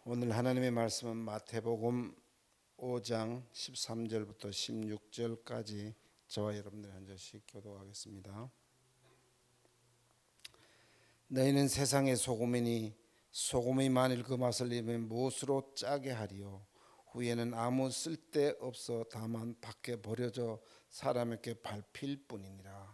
오늘 하나님의 말씀은 마태복음 5장 13절부터 16절까지 저와 여러분들 한 절씩 교독하겠습니다. 너희는 세상의 소금이니 소금이 만일 그 맛을 잃으면 무엇으로 짜게 하리요. 후에는 아무 쓸데없어 다만 밖에 버려져 사람에게 밟힐 뿐이니라.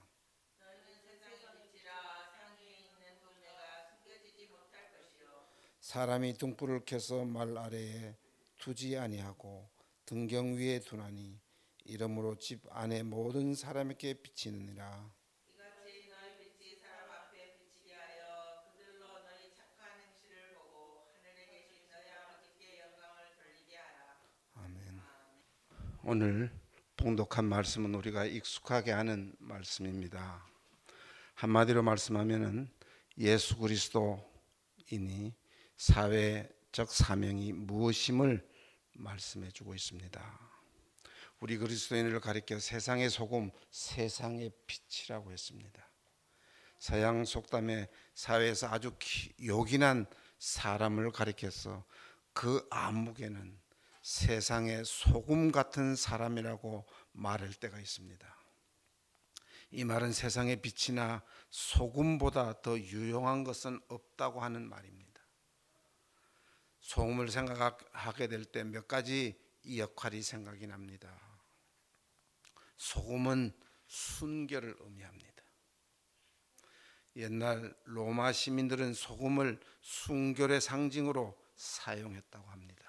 사람이 등불을 켜서 말 아래에 두지 아니하고 등경 위에 두나니 이러므로 집 안에 모든 사람에게 비치느니라. 이같이 너희 빛이 사람 앞에 비치게 하여 그들로 너희 착한 행실을 보고 하늘에 계신 너희 아버지께 영광을 돌리게 하라. 아멘. 오늘 봉독한 말씀은 우리가 익숙하게 하는 말씀입니다. 한마디로 말씀하면은 예수 그리스도인이 사회적 사명이 무엇임을 말씀해 주고 있습니다. 우리 그리스도인을 가리켜 세상의 소금, 세상의 빛이라고 했습니다. 서양 속담에 사회에서 아주 요긴한 사람을 가리켜서 그 안목에는 세상의 소금 같은 사람이라고 말할 때가 있습니다. 이 말은 세상의 빛이나 소금보다 더 유용한 것은 없다고 하는 말입니다. 소금을 생각하게 될 때 몇 가지 이 역할이 생각이 납니다. 소금은 순결을 의미합니다. 옛날 로마 시민들은 소금을 순결의 상징으로 사용했다고 합니다.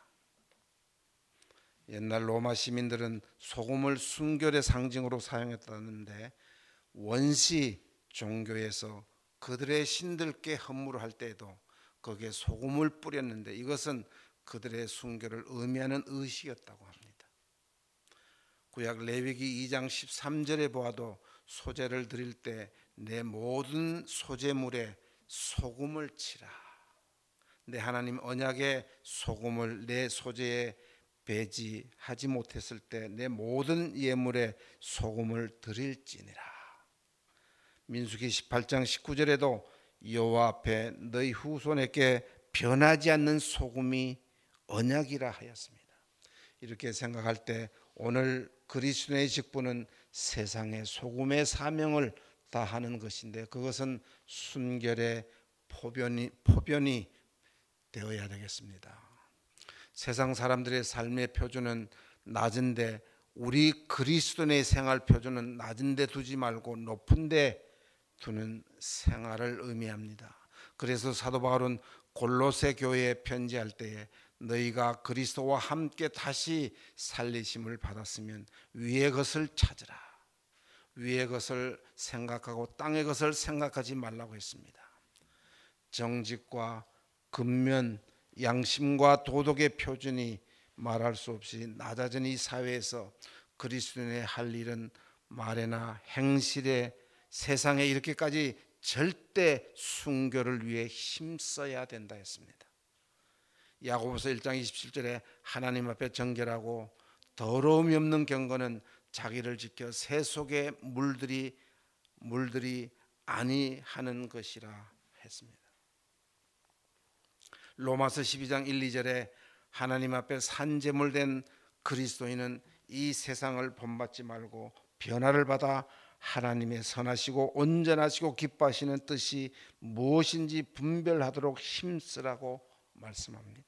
옛날 로마 시민들은 소금을 순결의 상징으로 사용했다는데 원시 종교에서 그들의 신들께 헌물할 때에도 거기에 소금을 뿌렸는데 이것은 그들의 순결을 의미하는 의식이었다고 합니다. 구약 레위기 2장 13절에 보아도 소제를 드릴 때 내 모든 소제물에 소금을 치라. 내 하나님 언약의 소금을 내 소제에 배지하지 못했을 때 내 모든 예물에 소금을 드릴지니라. 민수기 18장 19절에도 여호와 앞에 너희 후손에게 변하지 않는 소금이 언약이라 하였습니다. 이렇게 생각할 때 오늘 그리스도의 직분은 세상의 소금의 사명을 다하는 것인데 그것은 순결의 포변이 되어야 되겠습니다. 세상 사람들의 삶의 표준은 낮은데 우리 그리스도인의 생활 표준은 낮은데 두지 말고 높은데 두는 생활을 의미합니다. 그래서 사도 바울은 골로새 교회에 편지할 때에 너희가 그리스도와 함께 다시 살리심을 받았으면 위의 것을 찾으라. 위의 것을 생각하고 땅의 것을 생각하지 말라고 했습니다. 정직과 근면, 양심과 도덕의 표준이 말할 수 없이 낮아진 이 사회에서 그리스도인의 할 일은 말에나 행실에 세상에 이렇게까지 절대 순결을 위해 힘써야 된다 했습니다. 야고보서 1장 27절에 하나님 앞에 정결하고 더러움이 없는 경건은 자기를 지켜 새 속에 물들이 아니하는 것이라 했습니다. 로마서 12장 1, 2절에 하나님 앞에 산제물된 그리스도인은 이 세상을 본받지 말고 변화를 받아 하나님의 선하시고 온전하시고 기뻐하시는 뜻이 무엇인지 분별하도록 힘쓰라고 말씀합니다.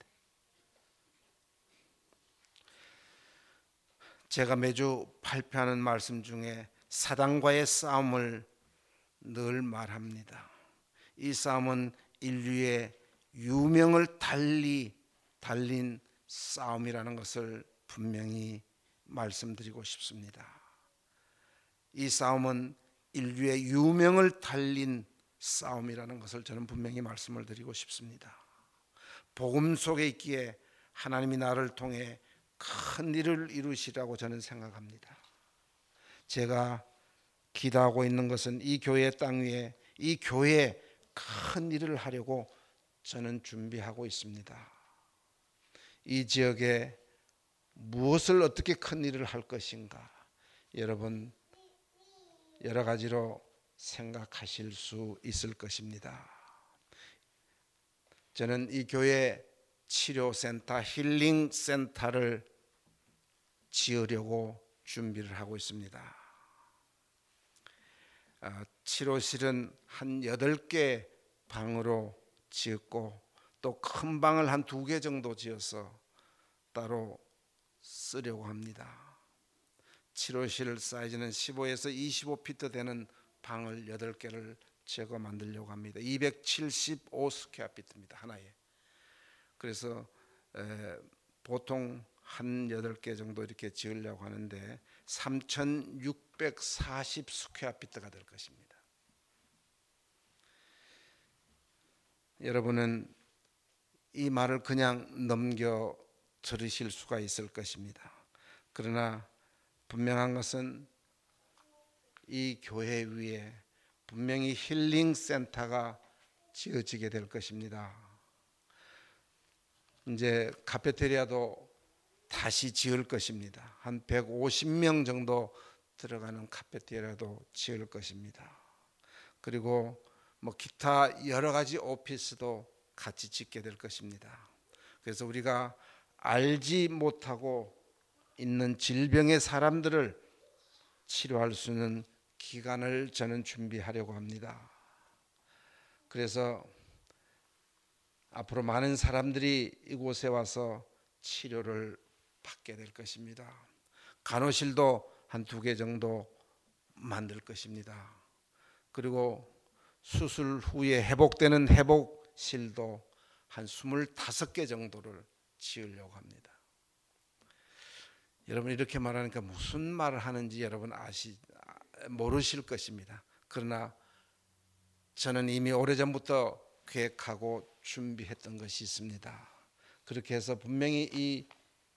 제가 매주 발표하는 말씀 중에 사단과의 싸움을 늘 말합니다. 이 싸움은 인류의 유명을 달린 싸움이라는 것을 분명히 말씀드리고 싶습니다. 이 싸움은 인류의 유명을 달린 싸움이라는 것을 저는 분명히 말씀을 드리고 싶습니다. 복음 속에 있기에 하나님이 나를 통해 큰 일을 이루시라고 저는 생각합니다. 제가 기도하고 있는 것은 이 교회 땅 위에 이 교회에 큰 일을 하려고 저는 준비하고 있습니다. 이 지역에 무엇을 어떻게 큰 일을 할 것인가 여러분 여러 가지로 생각하실 수 있을 것입니다. 저는 이 교회 치료센터, 힐링센터를 지으려고 준비를 하고 있습니다. 치료실은 한 8개 방으로 지었고 또 큰 방을 한 2개 정도 지어서 따로 쓰려고 합니다. 치료실 사이즈는 15에서 25피트 되는 방을 8개를 제거 만들려고 합니다. 275 스퀘어피트입니다. 하나에. 그래서 보통 한 8개 정도 이렇게 지으려고 하는데 3,640 스퀘어피트가 될 것입니다. 여러분은 이 말을 그냥 넘겨 들으실 수가 있을 것입니다. 그러나 분명한 것은 이 교회 위에 분명히 힐링 센터가 지어지게 될 것입니다. 이제 카페테리아도 다시 지을 것입니다. 한 150명 정도 들어가는 카페테리아도 지을 것입니다. 그리고 기타 여러 가지 오피스도 같이 짓게 될 것입니다. 그래서 우리가 알지 못하고 있는 질병의 사람들을 치료할 수 있는 기간을 저는 준비하려고 합니다. 그래서 앞으로 많은 사람들이 이곳에 와서 치료를 받게 될 것입니다. 간호실도 한 2개 정도 만들 것입니다. 그리고 수술 후에 회복되는 회복실도 한 25개 정도를 지으려고 합니다. 여러분 이렇게 말하니까 무슨 말을 하는지 여러분 모르실 것입니다. 그러나 저는 이미 오래전부터 계획하고 준비했던 것이 있습니다. 그렇게 해서 분명히 이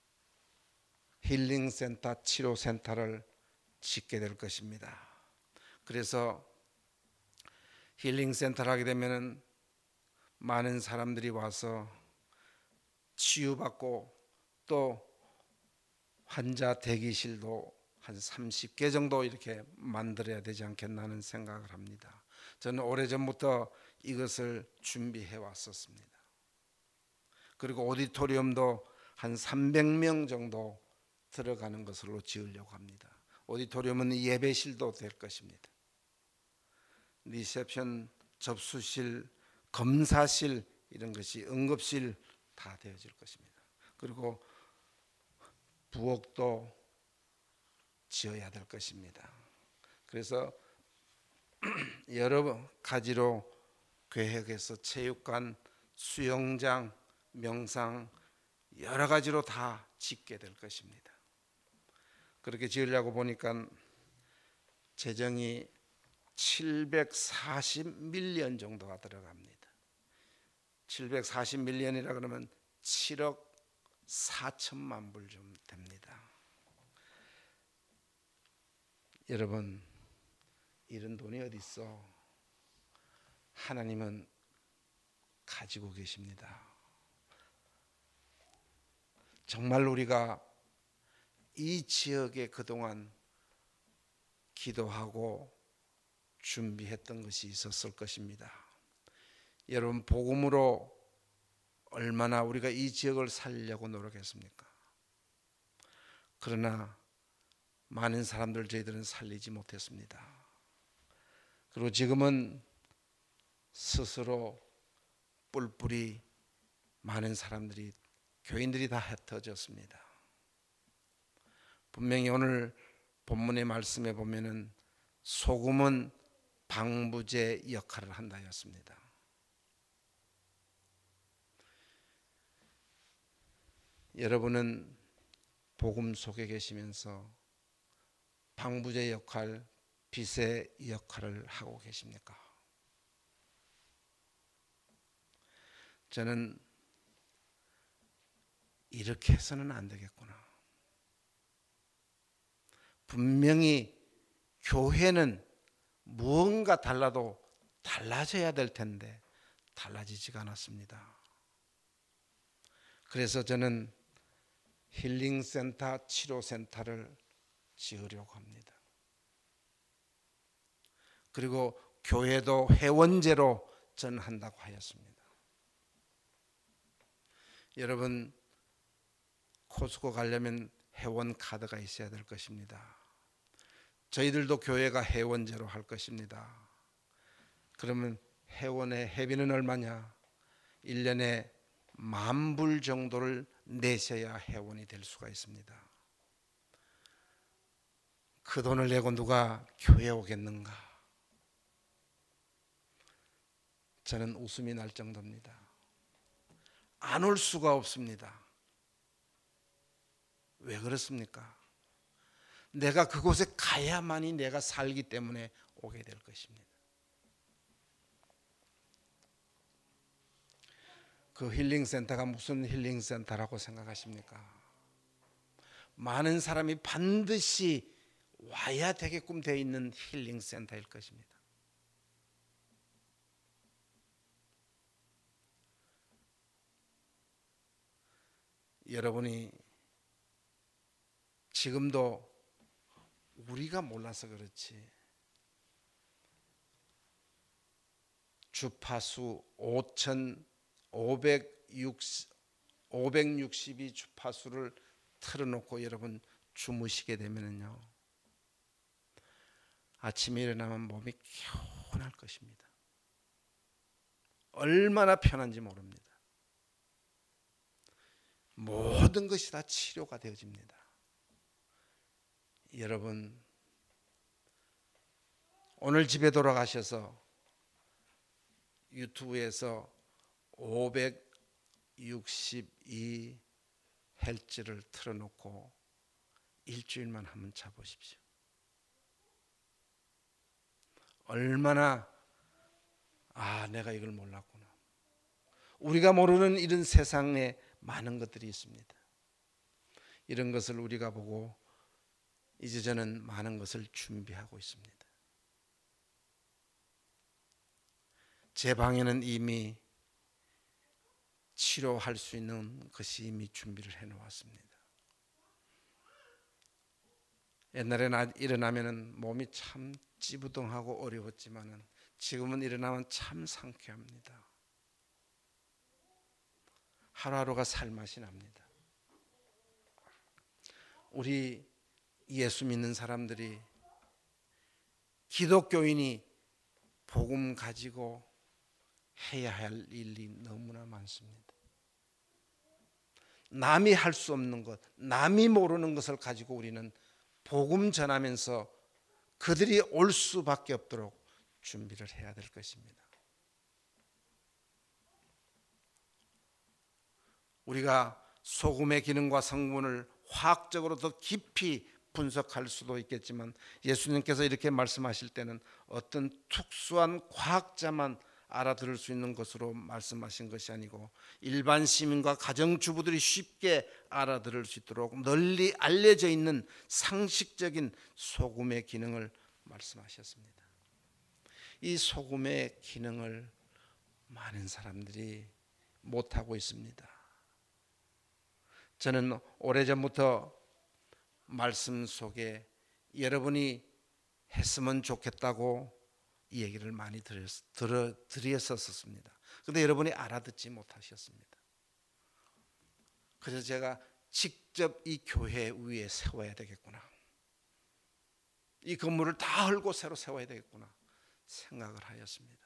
힐링센터, 치료센터를 짓게 될 것입니다. 그래서 힐링센터를 하게 되면 많은 사람들이 와서 치유받고 또 환자 대기실도 한 30개 정도 이렇게 만들어야 되지 않겠나 하는 생각을 합니다. 저는 오래전부터 이것을 준비해 왔었습니다. 그리고 오디토리움도 한 300명 정도 들어가는 것으로 지으려고 합니다. 오디토리움은 예배실도 될 것입니다. 리셉션, 접수실, 검사실 이런 것이 응급실 다 되어질 것입니다. 그리고 부엌도 지어야 될 것입니다. 그래서 여러 가지로 계획해서 체육관, 수영장, 명상 여러 가지로 다 짓게 될 것입니다. 그렇게 지으려고 보니까 재정이 740밀리언 정도가 들어갑니다. 740밀리언이라 그러면 7억 4천만 불 좀 됩니다. 여러분 이런 돈이 어디 있어? 하나님은 가지고 계십니다. 정말 우리가 이 지역에 그동안 기도하고 준비했던 것이 있었을 것입니다. 여러분 복음으로 얼마나 우리가 이 지역을 살리려고 노력했습니까? 그러나 많은 사람들 저희들은 살리지 못했습니다. 그리고 지금은 스스로 뿔뿔이 많은 사람들이 교인들이 다 흩어졌습니다. 분명히 오늘 본문의 말씀에 보면은 소금은 방부제 역할을 한다 했습니다. 여러분은 복음 속에 계시면서 방부제 역할, 빛의 역할을 하고 계십니까? 저는 이렇게 해서는 안 되겠구나. 분명히 교회는 무언가 달라도 달라져야 될 텐데 달라지지가 않았습니다. 그래서 저는 힐링센터, 치료센터를 지으려고 합니다. 그리고 교회도 회원제로 전한다고 하였습니다. 여러분, 코스코 가려면 회원 카드가 있어야 될 것입니다. 저희들도 교회가 회원제로 할 것입니다. 그러면 회원의 회비는 얼마냐? 1년에 10,000불 정도를 내셔야 회원이 될 수가 있습니다. 그 돈을 내고 누가 교회에 오겠는가? 저는 웃음이 날 정도입니다. 안 올 수가 없습니다. 왜 그렇습니까? 내가 그곳에 가야만이 내가 살기 때문에 오게 될 것입니다. 그 힐링센터가 무슨 힐링센터라고 생각하십니까? 많은 사람이 반드시 와야 되게끔 되어 있는 힐링센터일 것입니다. 여러분이 지금도 우리가 몰라서 그렇지 주파수 5,562 주파수를 틀어놓고 여러분 주무시게 되면요, 아침에 일어나면 몸이 개운할 것입니다. 얼마나 편한지 모릅니다. 모든 것이 다 치료가 되어집니다. 여러분, 오늘 집에 돌아가셔서 유튜브에서 562 헬츠를 틀어놓고 일주일만 한번 자보십시오. 얼마나 내가 이걸 몰랐구나. 우리가 모르는 이런 세상에 많은 것들이 있습니다. 이런 것을 우리가 보고 이제 저는 많은 것을 준비하고 있습니다. 제 방에는 이미 치료할 수 있는 것이 이미 준비를 해놓았습니다. 옛날에는 일어나면 몸이 참 찌부둥하고 어려웠지만은 지금은 일어나면 참 상쾌합니다. 하루하루가 살맛이 납니다. 우리 예수 믿는 사람들이, 기독교인이 복음 가지고 해야 할 일이 너무나 많습니다. 남이 할 수 없는 것, 남이 모르는 것을 가지고 우리는 복음 전하면서 그들이 올 수밖에 없도록 준비를 해야 될 것입니다. 우리가 소금의 기능과 성분을 화학적으로 더 깊이 분석할 수도 있겠지만, 예수님께서 이렇게 말씀하실 때는 어떤 특수한 과학자만 알아들을 수 있는 것으로 말씀하신 것이 아니고 일반 시민과 가정주부들이 쉽게 알아들을 수 있도록 널리 알려져 있는 상식적인 소금의 기능을 말씀하셨습니다. 이 소금의 기능을 많은 사람들이 못하고 있습니다. 저는 오래전부터 말씀 속에 여러분이 했으면 좋겠다고 이 얘기를 많이 드렸었습니다. 그런데 여러분이 알아듣지 못하셨습니다. 그래서 제가 직접 이 교회 위에 세워야 되겠구나, 이 건물을 다 헐고 새로 세워야 되겠구나 생각을 하였습니다.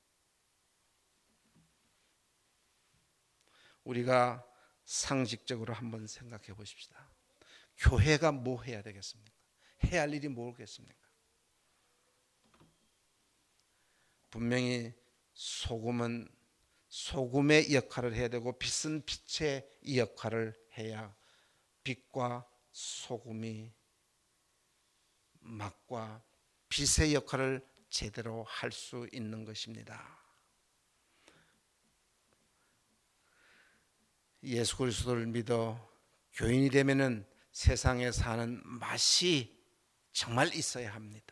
우리가 상식적으로 한번 생각해 보십시다. 교회가 뭐 해야 되겠습니까? 해야 할 일이 뭐겠습니까? 분명히 소금은 소금의 역할을 해야 되고 빛은 빛의 역할을 해야 빛과 소금이 맛과 빛의 역할을 제대로 할 수 있는 것입니다. 예수 그리스도를 믿어 교인이 되면은 세상에 사는 맛이 정말 있어야 합니다.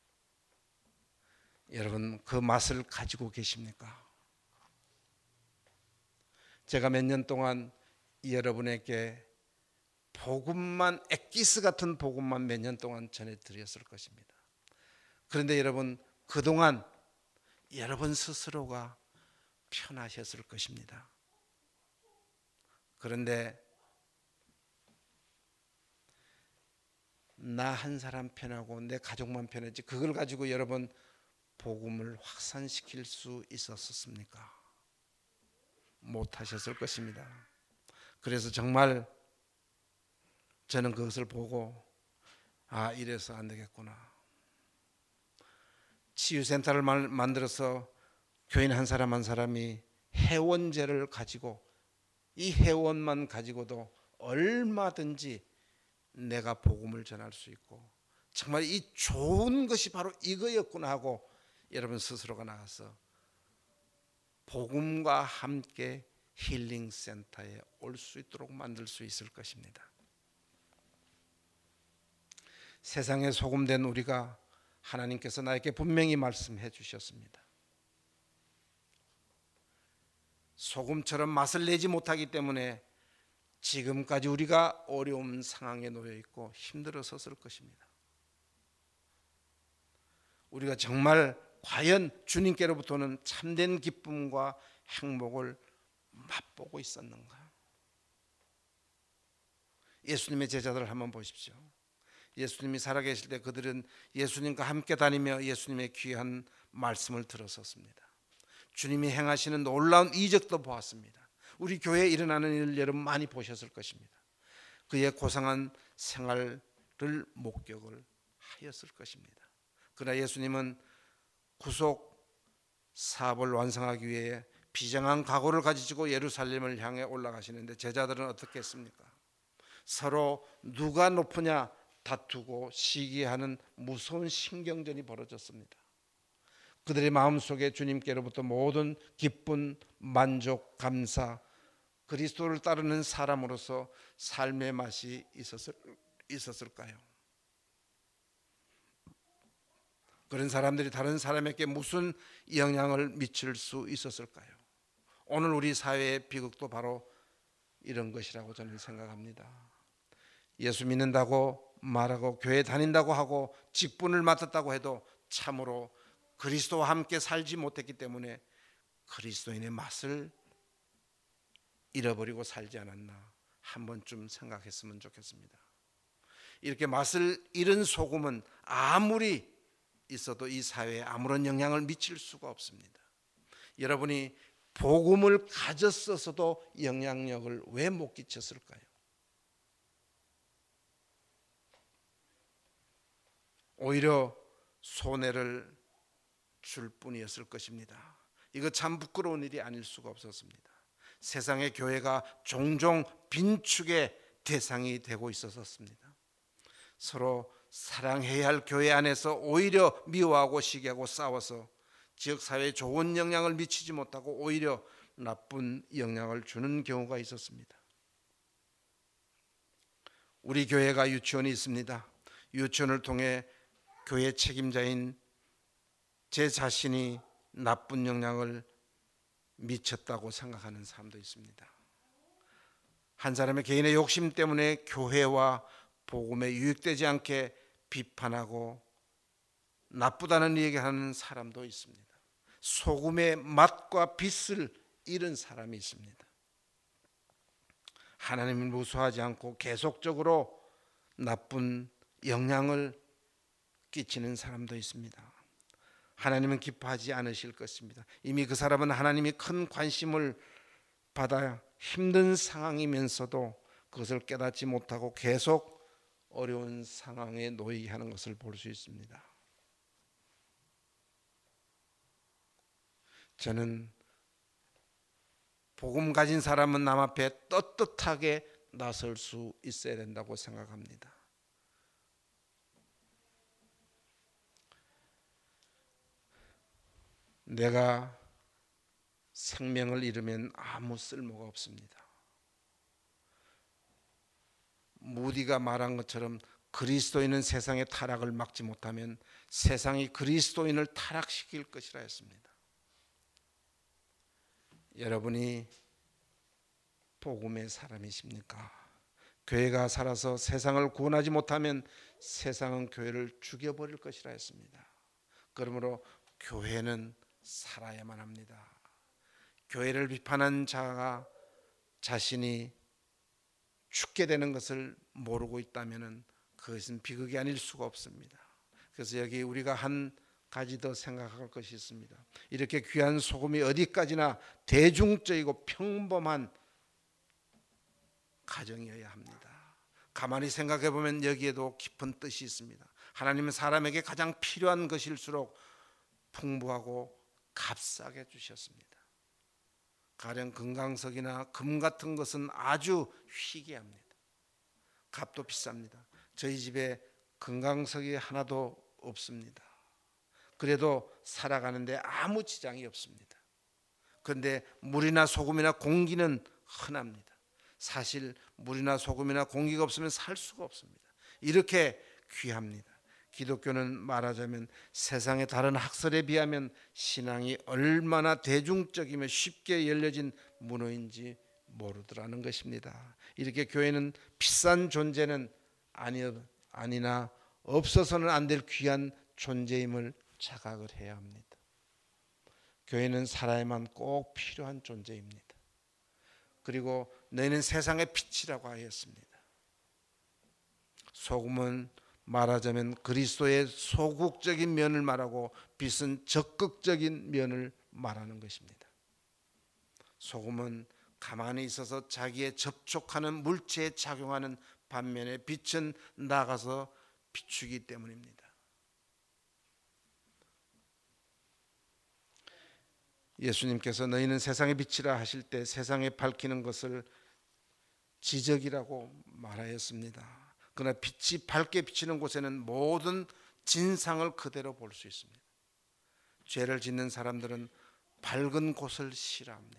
여러분, 그 맛을 가지고 계십니까? 제가 몇 년 동안 여러분에게 복음만, 엑기스 같은 복음만 몇 년 동안 전해드렸을 것입니다. 그런데 여러분, 그동안 여러분 스스로가 편하셨을 것입니다. 그런데 나 한 사람 편하고 내 가족만 편하지 그걸 가지고 여러분 복음을 확산시킬 수 있었습니까? 못하셨을 것입니다. 그래서 정말 저는 그것을 보고 이래서 안 되겠구나. 치유센터를 만들어서 교인 한 사람 한 사람이 회원제를 가지고 이 회원만 가지고도 얼마든지 내가 복음을 전할 수 있고 정말 이 좋은 것이 바로 이거였구나 하고 여러분 스스로가 나가서 복음과 함께 힐링센터에 올 수 있도록 만들 수 있을 것입니다. 세상에 소금된 우리가 하나님께서 나에게 분명히 말씀해 주셨습니다. 소금처럼 맛을 내지 못하기 때문에 지금까지 우리가 어려운 상황에 놓여 있고 힘들었을 것입니다. 우리가 정말 과연 주님께로부터는 참된 기쁨과 행복을 맛보고 있었는가? 예수님의 제자들을 한번 보십시오. 예수님이 살아계실 때 그들은 예수님과 함께 다니며 예수님의 귀한 말씀을 들었었습니다. 주님이 행하시는 놀라운 이적도 보았습니다. 우리 교회에 일어나는 일을 여러분 많이 보셨을 것입니다. 그의 고상한 생활을 목격을 하였을 것입니다. 그러나 예수님은 구속 사업을 완성하기 위해 비장한 각오를 가지고 예루살렘을 향해 올라가시는데 제자들은 어떻게 했습니까? 서로 누가 높으냐 다투고 시기하는 무서운 신경전이 벌어졌습니다. 그들의 마음속에 주님께로부터 모든 기쁨, 만족, 감사, 그리스도를 따르는 사람으로서 삶의 맛이 있었을까요? 그런 사람들이 다른 사람에게 무슨 영향을 미칠 수 있었을까요? 오늘 우리 사회의 비극도 바로 이런 것이라고 저는 생각합니다. 예수 믿는다고 말하고 교회 다닌다고 하고 직분을 맡았다고 해도 참으로 그리스도와 함께 살지 못했기 때문에 그리스도인의 맛을 잃어버리고 살지 않았나 한 번쯤 생각했으면 좋겠습니다. 이렇게 맛을 잃은 소금은 아무리 있어도 이 사회에 아무런 영향을 미칠 수가 없습니다. 여러분이 복음을 가졌어서도 영향력을 왜 못 끼쳤을까요? 오히려 손해를 줄 뿐이었을 것입니다. 이거 참 부끄러운 일이 아닐 수가 없었습니다. 세상의 교회가 종종 빈축의 대상이 되고 있었습니다. 서로 사랑해야 할 교회 안에서 오히려 미워하고 시기하고 싸워서 지역사회에 좋은 영향을 미치지 못하고 오히려 나쁜 영향을 주는 경우가 있었습니다. 우리 교회가 유치원이 있습니다. 유치원을 통해 교회 책임자인 제 자신이 나쁜 영향을 미쳤다고 생각하는 사람도 있습니다. 한 사람의 개인의 욕심 때문에 교회와 복음에 유익되지 않게 비판하고 나쁘다는 얘기하는 사람도 있습니다. 소금의 맛과 빛을 잃은 사람이 있습니다. 하나님을 무수하지 않고 계속적으로 나쁜 영향을 끼치는 사람도 있습니다. 하나님은 기뻐하지 않으실 것입니다. 이미 그 사람은 하나님이 큰 관심을 받아 힘든 상황이면서도 그것을 깨닫지 못하고 계속 어려운 상황에 놓이게 하는 것을 볼 수 있습니다. 저는 복음 가진 사람은 남 앞에 떳떳하게 나설 수 있어야 된다고 생각합니다. 내가 생명을 잃으면 아무 쓸모가 없습니다. 무디가 말한 것처럼 그리스도인은 세상의 타락을 막지 못하면 세상이 그리스도인을 타락시킬 것이라 했습니다. 여러분이 복음의 사람이십니까? 교회가 살아서 세상을 구원하지 못하면 세상은 교회를 죽여버릴 것이라 했습니다. 그러므로 교회는 살아야만 합니다. 교회를 비판한 자가 자신이 죽게 되는 것을 모르고 있다면 그것은 비극이 아닐 수가 없습니다. 그래서 여기 우리가 한 가지 더 생각할 것이 있습니다. 이렇게 귀한 소금이 어디까지나 대중적이고 평범한 가정이어야 합니다. 가만히 생각해 보면 여기에도 깊은 뜻이 있습니다. 하나님은 사람에게 가장 필요한 것일수록 풍부하고 값싸게 주셨습니다. 가령 금강석이나 금 같은 것은 아주 희귀합니다. 값도 비쌉니다. 저희 집에 금강석이 하나도 없습니다. 그래도 살아가는데 아무 지장이 없습니다. 그런데 물이나 소금이나 공기는 흔합니다. 사실 물이나 소금이나 공기가 없으면 살 수가 없습니다. 이렇게 귀합니다. 기독교는 말하자면 세상의 다른 학설에 비하면 신앙이 얼마나 대중적이며 쉽게 열려진 문화인지 모르더라는 것입니다. 이렇게 교회는 비싼 존재는 아니나 없어서는 안 될 귀한 존재임을 자각을 해야 합니다. 교회는 살아야만 꼭 필요한 존재입니다. 그리고 너희는 세상의 빛이라고 하였습니다. 소금은 말하자면 그리스도의 소극적인 면을 말하고 빛은 적극적인 면을 말하는 것입니다. 소금은 가만히 있어서 자기에 접촉하는 물체에 작용하는 반면에 빛은 나가서 비추기 때문입니다. 예수님께서 너희는 세상의 빛이라 하실 때 세상에 밝히는 것을 지적이라고 말하였습니다. 그러나 빛이 밝게 비치는 곳에는 모든 진상을 그대로 볼 수 있습니다. 죄를 짓는 사람들은 밝은 곳을 싫어합니다.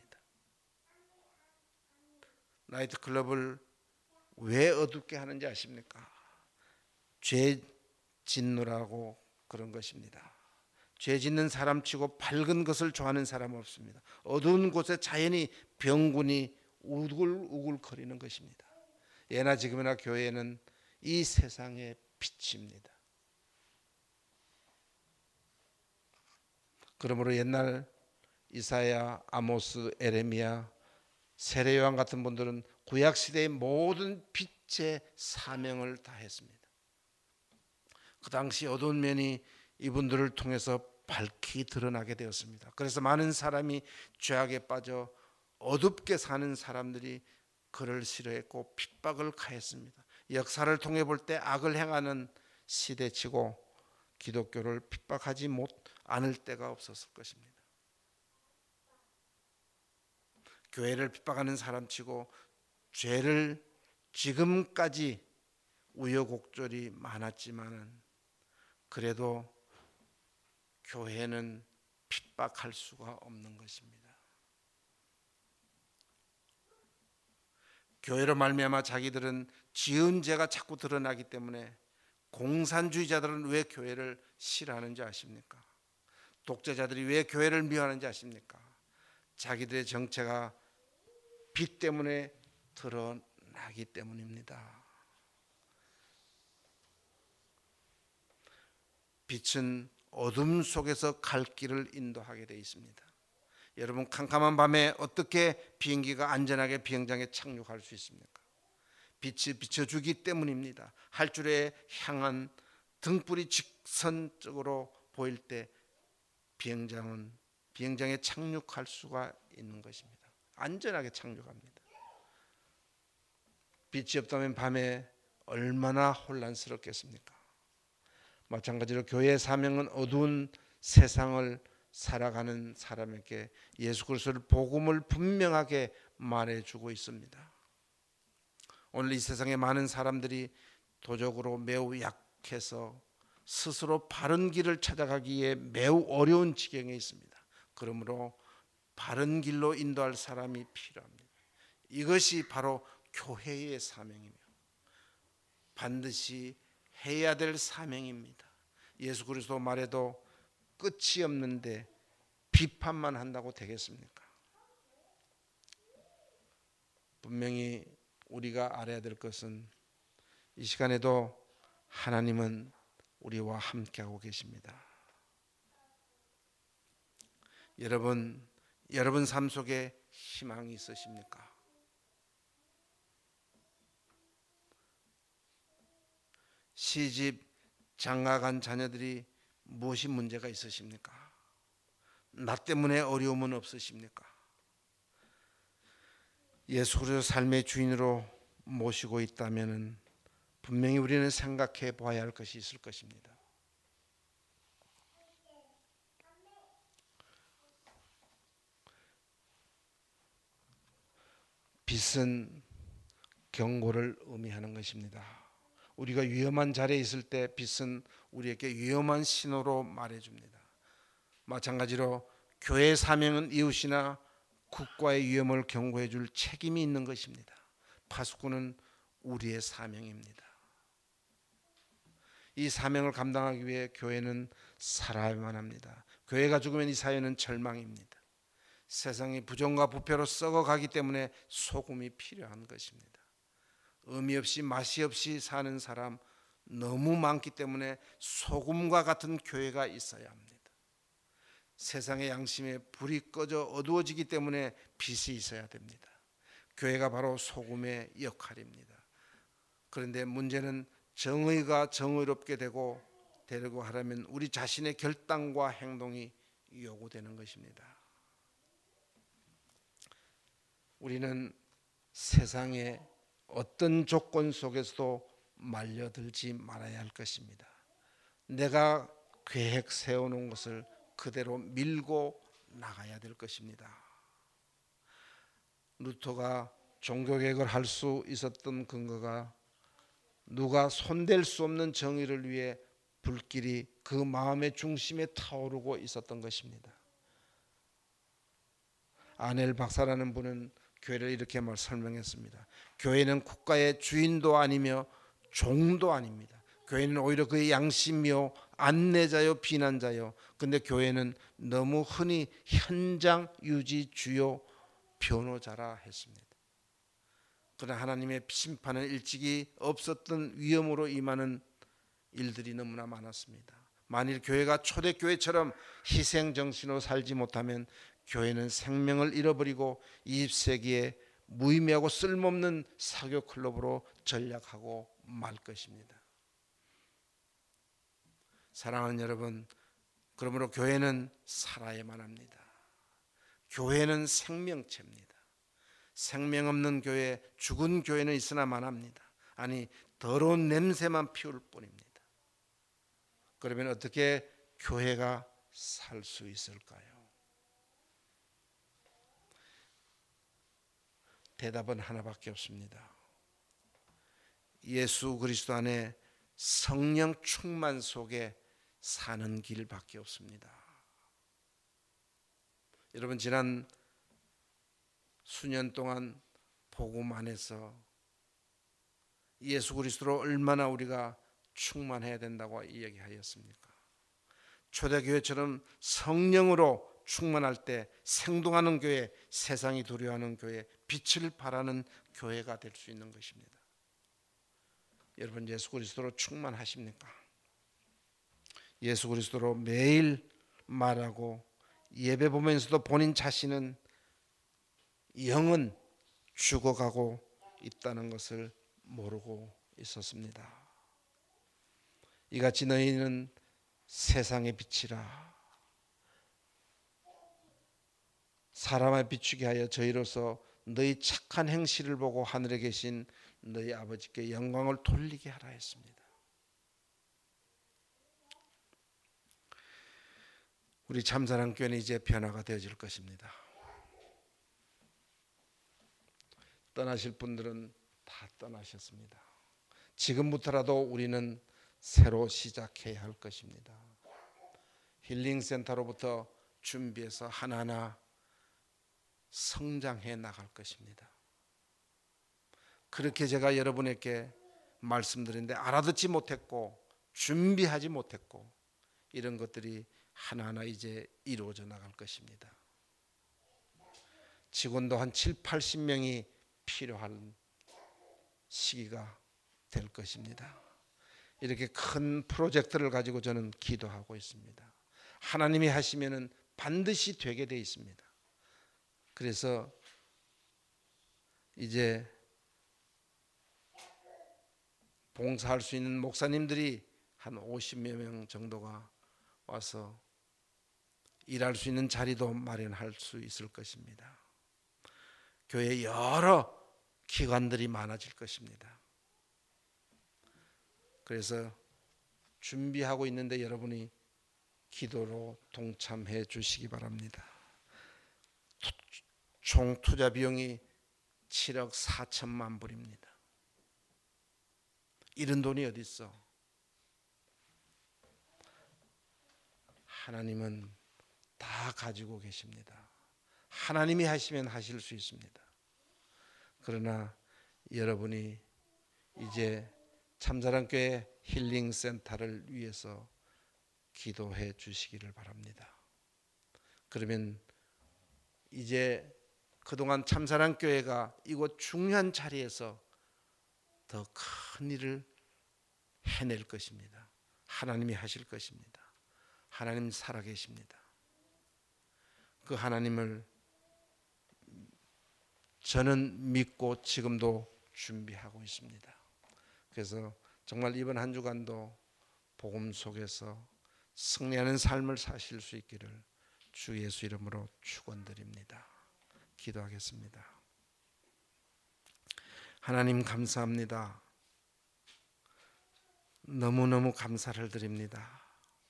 나이트클럽을 왜 어둡게 하는지 아십니까? 죄 짓느라고 그런 것입니다. 죄 짓는 사람치고 밝은 것을 좋아하는 사람은 없습니다. 어두운 곳에 자연히 병군이 우글우글거리는 것입니다. 예나 지금이나 교회는 이 세상의 빛입니다. 그러므로 옛날 이사야, 아모스, 에레미야, 세례요한 같은 분들은 구약시대의 모든 빛의 사명을 다했습니다. 그 당시 어두운 면이 이분들을 통해서 밝히 드러나게 되었습니다. 그래서 많은 사람이 죄악에 빠져 어둡게 사는 사람들이 그를 싫어했고 핍박을 가했습니다. 역사를 통해 볼 때 악을 행하는 시대치고 기독교를 핍박하지 않을 때가 없었을 것입니다. 교회를 핍박하는 사람치고 죄를 지금까지 우여곡절이 많았지만은 그래도 교회는 핍박할 수가 없는 것입니다. 교회로 말미암아 자기들은 지은 죄가 자꾸 드러나기 때문에 공산주의자들은 왜 교회를 싫어하는지 아십니까? 독재자들이 왜 교회를 미워하는지 아십니까? 자기들의 정체가 빛 때문에 드러나기 때문입니다. 빛은 어둠 속에서 갈 길을 인도하게 되어 있습니다. 여러분, 캄캄한 밤에 어떻게 비행기가 안전하게 비행장에 착륙할 수 있습니까? 빛이 비춰주기 때문입니다. 활주로에 향한 등불이 직선적으로 보일 때 비행장에 착륙할 수가 있는 것입니다. 안전하게 착륙합니다. 빛이 없다면 밤에 얼마나 혼란스럽겠습니까? 마찬가지로 교회의 사명은 어두운 세상을 살아가는 사람에게 예수 그리스도의 복음을 분명하게 말해주고 있습니다. 오늘 이 세상에 많은 사람들이 도적으로 매우 약해서 스스로 바른 길을 찾아가기에 매우 어려운 지경에 있습니다. 그러므로 바른 길로 인도할 사람이 필요합니다. 이것이 바로 교회의 사명이며 반드시 해야 될 사명입니다. 예수 그리스도 말에도 끝이 없는데 비판만 한다고 되겠습니까? 분명히 우리가 알아야 될 것은 이 시간에도 하나님은 우리와 함께하고 계십니다. 여러분 삶 속에 희망이 있으십니까? 시집 장가간 자녀들이 무엇이 문제가 있으십니까? 나 때문에 어려움은 없으십니까? 예수 그리스도 삶의 주인으로 모시고 있다면 분명히 우리는 생각해 보아야 할 것이 있을 것입니다. 빚은 경고를 의미하는 것입니다. 우리가 위험한 자리에 있을 때 빚은 우리에게 위험한 신호로 말해줍니다. 마찬가지로 교회의 사명은 이웃이나 국가의 위험을 경고해 줄 책임이 있는 것입니다. 파수꾼은 우리의 사명입니다. 이 사명을 감당하기 위해 교회는 살아야만 합니다. 교회가 죽으면 이 사회는 절망입니다. 세상이 부정과 부패로 썩어가기 때문에 소금이 필요한 것입니다. 의미 없이 맛이 없이 사는 사람 너무 많기 때문에 소금과 같은 교회가 있어야 합니다. 세상의 양심에 불이 꺼져 어두워지기 때문에 빛이 있어야 됩니다. 교회가 바로 소금의 역할입니다. 그런데 문제는 정의가 정의롭게 되려고 하려면 우리 자신의 결단과 행동이 요구되는 것입니다. 우리는 세상의 어떤 조건 속에서도 말려들지 말아야 할 것입니다. 내가 계획 세워놓은 것을 그대로 밀고 나가야 될 것입니다. 루터가 종교개혁을 할 수 있었던 근거가 누가 손댈 수 없는 정의를 위해 불길이 그 마음의 중심에 타오르고 있었던 것입니다. 아넬 박사라는 분은 교회를 이렇게 설명했습니다. 교회는 국가의 주인도 아니며 종도 아닙니다. 교회는 오히려 그의 양심이요 안내자요 비난자요. 근데 교회는 너무 흔히 현장 유지 주요 변호자라 했습니다. 그러나 하나님의 심판은 일찍이 없었던 위험으로 임하는 일들이 너무나 많았습니다. 만일 교회가 초대교회처럼 희생정신으로 살지 못하면 교회는 생명을 잃어버리고 20세기에 무의미하고 쓸모없는 사교 클럽으로 전락하고 말 것입니다. 사랑하는 여러분, 그러므로 교회는 살아야만 합니다. 교회는 생명체입니다. 생명 없는 교회, 죽은 교회는 있으나만 합니다. 아니, 더러운 냄새만 피울 뿐입니다. 그러면 어떻게 교회가 살 수 있을까요? 대답은 하나밖에 없습니다. 예수 그리스도 안에 성령 충만 속에 사는 길밖에 없습니다. 여러분, 지난 수년 동안 복음 안에서 예수 그리스도로 얼마나 우리가 충만해야 된다고 이야기하였습니까? 초대교회처럼 성령으로 충만할 때 생동하는 교회, 세상이 두려워하는 교회, 빛을 발하는 교회가 될 수 있는 것입니다. 여러분, 예수 그리스도로 충만하십니까? 예수 그리스도로 매일 말하고 예배 보면서도 본인 자신은 영은 죽어가고 있다는 것을 모르고 있었습니다. 이같이 너희는 세상의 빛이라. 사람을 비추게 하여 저희로서 너희 착한 행실을 보고 하늘에 계신 너희 아버지께 영광을 돌리게 하라 했습니다. 우리 참사랑교회는 이제 변화가 되어질 것입니다. 떠나실 분들은 다 떠나셨습니다. 지금부터라도 우리는 새로 시작해야 할 것입니다. 힐링센터로부터 준비해서 하나하나 성장해 나갈 것입니다. 그렇게 제가 여러분에게 말씀드렸는데 알아듣지 못했고 준비하지 못했고 이런 것들이 하나하나 이제 이루어져 나갈 것입니다. 직원도 한 7, 80명이 필요한 시기가 될 것입니다. 이렇게 큰 프로젝트를 가지고 저는 기도하고 있습니다. 하나님이 하시면은 반드시 되게 돼 있습니다. 그래서 이제 봉사할 수 있는 목사님들이 한 50여 명 정도가 와서 일할 수 있는 자리도 마련할 수 있을 것입니다. 교회에 여러 기관들이 많아질 것입니다. 그래서 준비하고 있는데 여러분이 기도로 동참해 주시기 바랍니다. 총 투자 비용이 7억 4천만 불입니다. 이런 돈이 어디 있어? 하나님은 다 가지고 계십니다. 하나님이 하시면 하실 수 있습니다. 그러나 여러분이 이제 참사랑교회 힐링센터를 위해서 기도해 주시기를 바랍니다. 그러면 이제 그동안 참사랑교회가 이곳 중요한 자리에서 더 큰 일을 해낼 것입니다. 하나님이 하실 것입니다. 하나님 살아계십니다. 그 하나님을 저는 믿고 지금도 준비하고 있습니다. 그래서 정말 이번 한 주간도 복음 속에서 승리하는 삶을 사실 수 있기를 주 예수 이름으로 축원드립니다. 기도하겠습니다. 하나님 감사합니다. 너무너무 감사를 드립니다.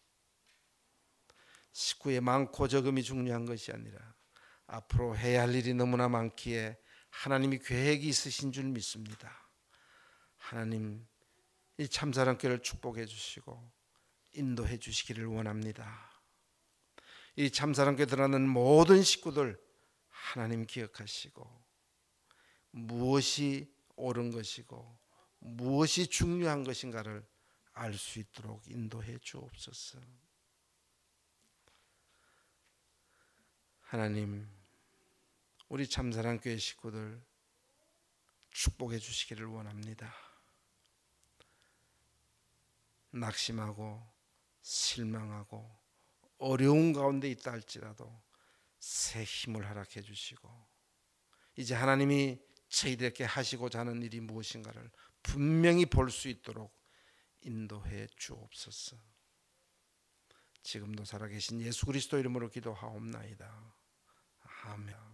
식구의 많고 적음이 중요한 것이 아니라 앞으로 해야 할 일이 너무나 많기에 하나님이 계획이 있으신 줄 믿습니다. 하나님 이 참사랑교회를 축복해 주시고 인도해 주시기를 원합니다. 이 참사랑교회 들어가는 모든 식구들 하나님 기억하시고 무엇이 옳은 것이고 무엇이 중요한 것인가를 알 수 있도록 인도해 주옵소서. 하나님 우리 참사랑교회 식구들 축복해 주시기를 원합니다. 낙심하고 실망하고 어려운 가운데 있다 할지라도 새 힘을 허락해 주시고 이제 하나님이 저희들에게 하시고자 하는 일이 무엇인가를 분명히 볼 수 있도록 인도해 주옵소서. 지금도 살아계신 예수 그리스도 이름으로 기도하옵나이다. 아멘.